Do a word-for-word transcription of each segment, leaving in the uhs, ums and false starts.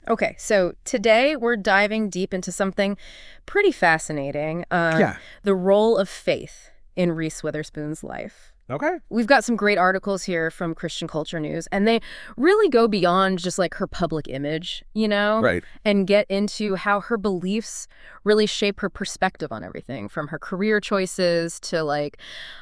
Okay, so today we're diving deep into something pretty fascinating, uh, Yeah. the role of faith in Reese Witherspoon's life. Okay. We've got some great articles here from Christian Culture News, and they really go beyond just like her public image, you know, Right. and get into how her beliefs really shape her perspective on everything, from her career choices to like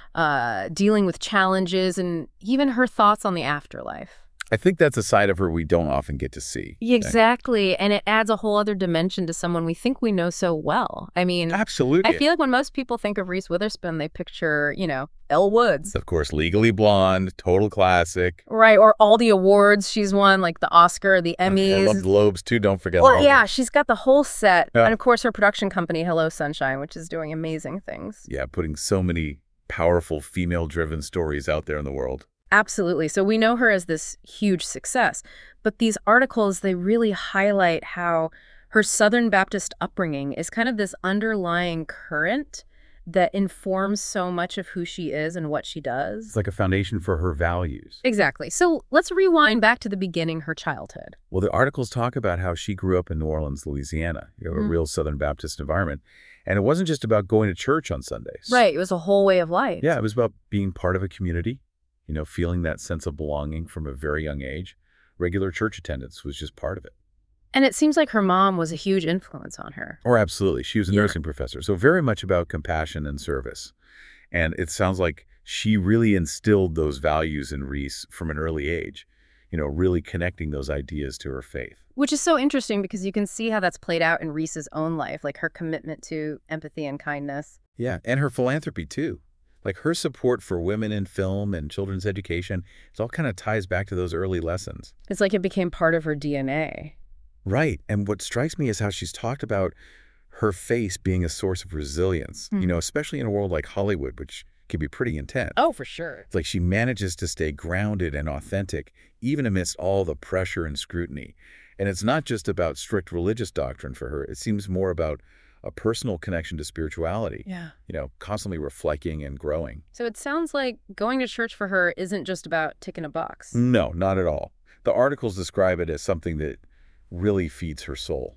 uh, dealing with challenges and even her thoughts on the afterlife. I think that's a side of her we don't often get to see. Yeah, Uh, exactly. And it adds a whole other dimension to someone we think we know so well. I mean, I Absolutely. feel like when most people think of Reese Witherspoon, they picture, you know, Elle Woods. Of course, Legally Blonde, total classic. Right, or all the awards she's won, like the Oscar, the Oh, yeah, I love Emmys. the Lobes too. Don't forget Well, all of them. yeah, she's got the whole set. Yeah. And of course, her production company, Hello Sunshine, which is doing amazing things. Yeah, putting so many powerful female-driven stories out there in the world. Absolutely. So we know her as this huge success. But these articles, they really highlight how her Southern Baptist upbringing is kind of this underlying current that informs so much of who she is and what she It's does. like a foundation for her values. Exactly. So let's rewind back to the beginning, her childhood. Well, the articles talk about how she grew up in New Orleans, Louisiana, you know, a Mhm. real Southern Baptist environment. And it wasn't just about going to church on Sundays. Right. It was a whole way of life. Yeah, it was about being part of a community, you know, feeling that sense of belonging from a very young age. Regular church attendance was just part of it. And it seems like her mom was a huge influence on her. Or absolutely. She was a Yeah. nursing professor. So very much about compassion and service. And it sounds like she really instilled those values in Reese from an early age, you know, really connecting those ideas to her faith. Which is so interesting because you can see how that's played out in Reese's own life, like her commitment to empathy and kindness. Yeah. And her philanthropy too. Like her support for women in film and children's education, it all kind of ties back to those early lessons. It's like it became part of her D N A. Right. And what strikes me is how she's talked about her face being a source of resilience, Hmm. you know, especially in a world like Hollywood, which can be pretty intense. Oh, for sure. It's like she manages to stay grounded and authentic, even amidst all the pressure and scrutiny. And it's not just about strict religious doctrine for her. It seems more about a personal connection to spirituality, Yeah. you know, constantly reflecting and growing. So it sounds like going to church for her isn't just about ticking a box. No, not at all. The articles describe it as something that really feeds her soul.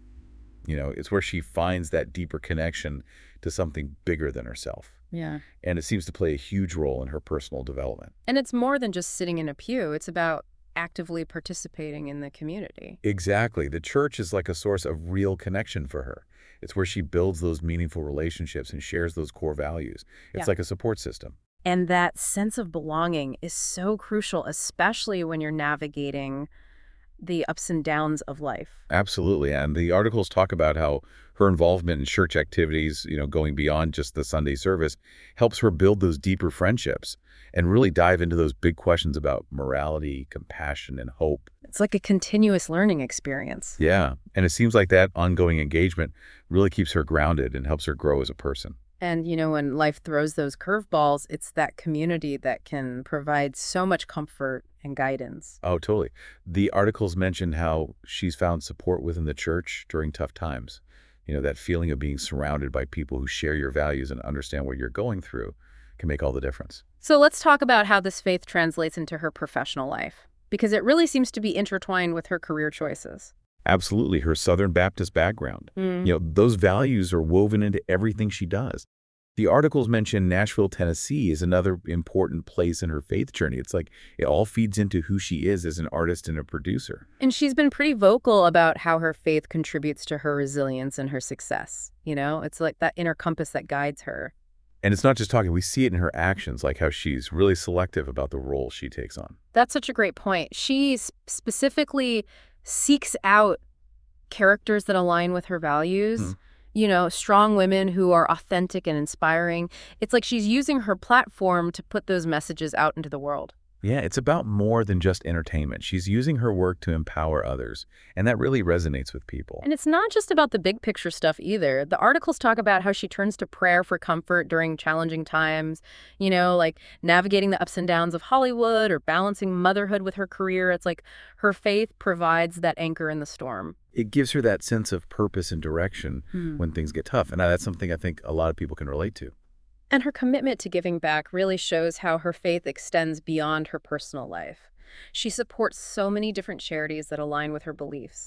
You know, it's where she finds that deeper connection to something bigger than herself. Yeah. And it seems to play a huge role in her personal development. And it's more than just sitting in a pew. It's about actively participating in the community. Exactly. The church is like a source of real connection for her. It's where she builds those meaningful relationships and shares those core values. It's Yeah. like a support system. And that sense of belonging is so crucial, especially when you're navigating the ups and downs of life. Absolutely. And the articles talk about how her involvement in church activities, you know, going beyond just the Sunday service, helps her build those deeper friendships and really dive into those big questions about morality, compassion, and hope. It's like a continuous learning experience. Yeah. And it seems like that ongoing engagement really keeps her grounded and helps her grow as a person. And, you know, when life throws those curveballs, it's that community that can provide so much comfort and guidance. Oh, totally. The articles mention how she's found support within the church during tough times. You know, that feeling of being surrounded by people who share your values and understand what you're going through can make all the difference. So let's talk about how this faith translates into her professional life, because it really seems to be intertwined with her career choices. Absolutely. Her Southern Baptist background. Mm. You know, those values are woven into everything she does. The articles mention Nashville, Tennessee is another important place in her faith journey. It's like it all feeds into who she is as an artist and a producer. And she's been pretty vocal about how her faith contributes to her resilience and her success. You know, it's like that inner compass that guides her. And it's not just talking, we see it in her actions, like how she's really selective about the role she takes on. That's such a great point. She s- specifically seeks out characters that align with her values. Hmm. You know, strong women who are authentic and inspiring. It's like she's using her platform to put those messages out into the world. Yeah, it's about more than just entertainment. She's using her work to empower others, and that really resonates with people. And it's not just about the big picture stuff either. The articles talk about how she turns to prayer for comfort during challenging times, you know, like navigating the ups and downs of Hollywood or balancing motherhood with her career. It's like her faith provides that anchor in the storm. It gives her that sense of purpose and direction Hmm. when things get tough, and that's something I think a lot of people can relate to. And her commitment to giving back really shows how her faith extends beyond her personal life. She supports so many different charities that align with her beliefs.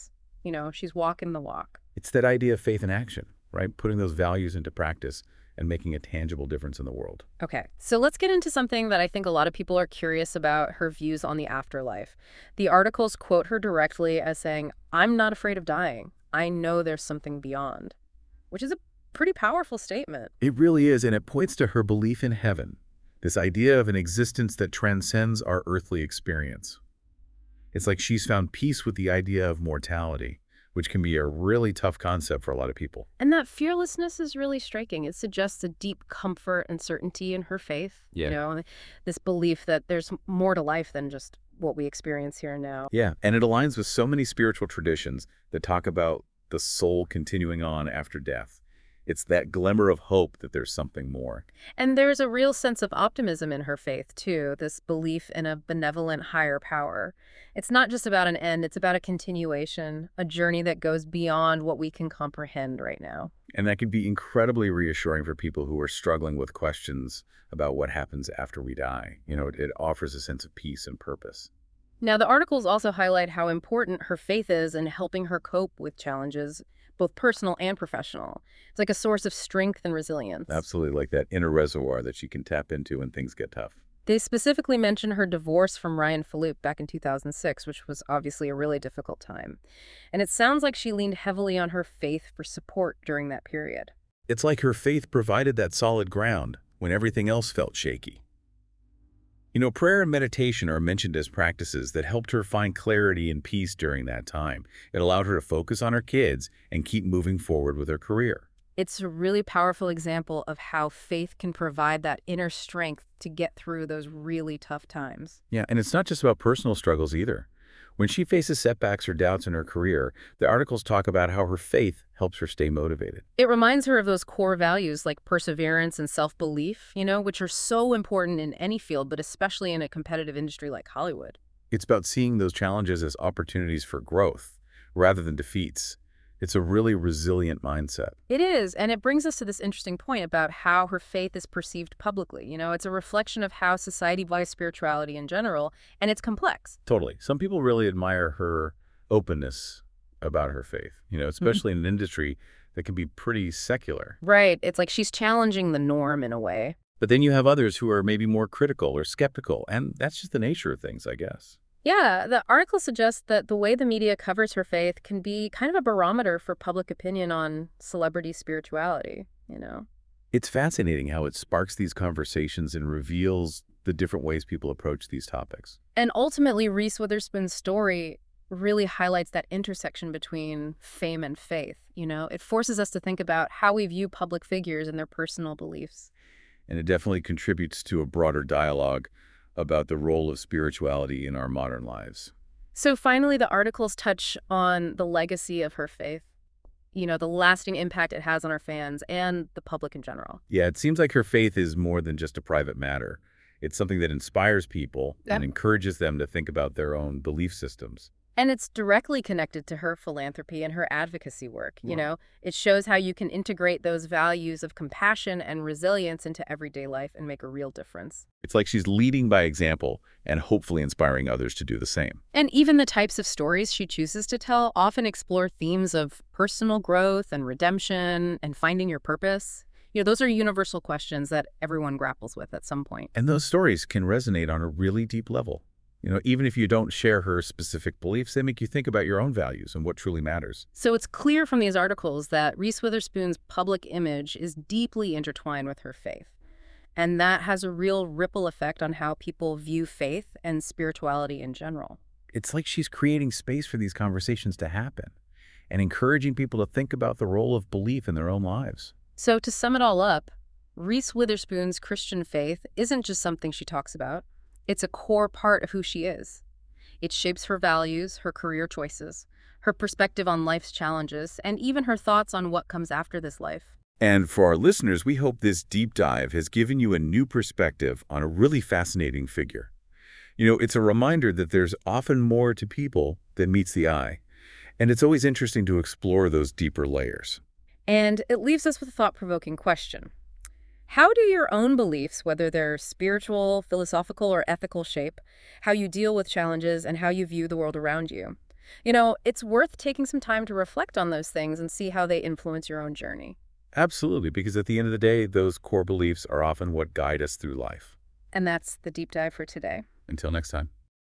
You know, she's walking the walk. It's that idea of faith in action, right? Putting those values into practice and making a tangible difference in the world. Okay, so let's get into something that I think a lot of people are curious about, her views on the afterlife. The articles quote her directly as saying, "I'm not afraid of dying. I know there's something beyond," which is a pretty powerful statement. It really is, and it points to her belief in heaven, this idea of an existence that transcends our earthly experience. It's like she's found peace with the idea of mortality, which can be a really tough concept for a lot of people. And that fearlessness is really striking. It suggests a deep comfort and certainty in her faith. Yeah. You know, this belief that there's more to life than just what we experience here and now. Yeah, and it aligns with so many spiritual traditions that talk about the soul continuing on after death. It's that glimmer of hope that there's something more. And there's a real sense of optimism in her faith, too, this belief in a benevolent higher power. It's not just about an end, it's about a continuation, a journey that goes beyond what we can comprehend right now. And that can be incredibly reassuring for people who are struggling with questions about what happens after we die. You know, it, it offers a sense of peace and purpose. Now, the articles also highlight how important her faith is in helping her cope with challenges, both personal and professional. It's like a source of strength and resilience. Absolutely, like that inner reservoir that she can tap into when things get tough. They specifically mention her divorce from Ryan Falup back in two thousand six, which was obviously a really difficult time. And it sounds like she leaned heavily on her faith for support during that period. It's like her faith provided that solid ground when everything else felt shaky. You know, prayer and meditation are mentioned as practices that helped her find clarity and peace during that time. It allowed her to focus on her kids and keep moving forward with her career. It's a really powerful example of how faith can provide that inner strength to get through those really tough times. Yeah, and it's not just about personal struggles either. When she faces setbacks or doubts in her career, the articles talk about how her faith helps her stay motivated. It reminds her of those core values like perseverance and self-belief, you know, which are so important in any field, but especially in a competitive industry like Hollywood. It's about seeing those challenges as opportunities for growth rather than defeats. It's a really resilient mindset. It is, and it brings us to this interesting point about how her faith is perceived publicly. You know, it's a reflection of how society views spirituality in general, and it's complex. Totally. Some people really admire her openness about her faith, you know, especially in an industry that can be pretty secular. Right. It's like she's challenging the norm in a way. But then you have others who are maybe more critical or skeptical, and that's just the nature of things, I guess. Yeah, the article suggests that the way the media covers her faith can be kind of a barometer for public opinion on celebrity spirituality, you know? It's fascinating how it sparks these conversations and reveals the different ways people approach these topics. And ultimately, Reese Witherspoon's story really highlights that intersection between fame and faith, you know? It forces us to think about how we view public figures and their personal beliefs. And it definitely contributes to a broader dialogue about the role of spirituality in our modern lives. So finally, the articles touch on the legacy of her faith, you know, the lasting impact it has on our fans and the public in general. Yeah, it seems like her faith is more than just a private matter. It's something that inspires people Yep. and encourages them to think about their own belief systems. And it's directly connected to her philanthropy and her advocacy work, you Wow. know? It shows how you can integrate those values of compassion and resilience into everyday life and make a real difference. It's like she's leading by example and hopefully inspiring others to do the same. And even the types of stories she chooses to tell often explore themes of personal growth and redemption and finding your purpose. You know, those are universal questions that everyone grapples with at some point. And those stories can resonate on a really deep level. You know, even if you don't share her specific beliefs, they make you think about your own values and what truly matters. So it's clear from these articles that Reese Witherspoon's public image is deeply intertwined with her faith. And that has a real ripple effect on how people view faith and spirituality in general. It's like she's creating space for these conversations to happen and encouraging people to think about the role of belief in their own lives. So to sum it all up, Reese Witherspoon's Christian faith isn't just something she talks about. It's a core part of who she is. It shapes her values, her career choices, her perspective on life's challenges, and even her thoughts on what comes after this life. And for our listeners, we hope this deep dive has given you a new perspective on a really fascinating figure. You know, it's a reminder that there's often more to people than meets the eye, and it's always interesting to explore those deeper layers. And it leaves us with a thought-provoking question. How do your own beliefs, whether they're spiritual, philosophical, or ethical shape, how you deal with challenges and how you view the world around you? You know, it's worth taking some time to reflect on those things and see how they influence your own journey. Absolutely, because at the end of the day, those core beliefs are often what guide us through life. And that's the deep dive for today. Until next time.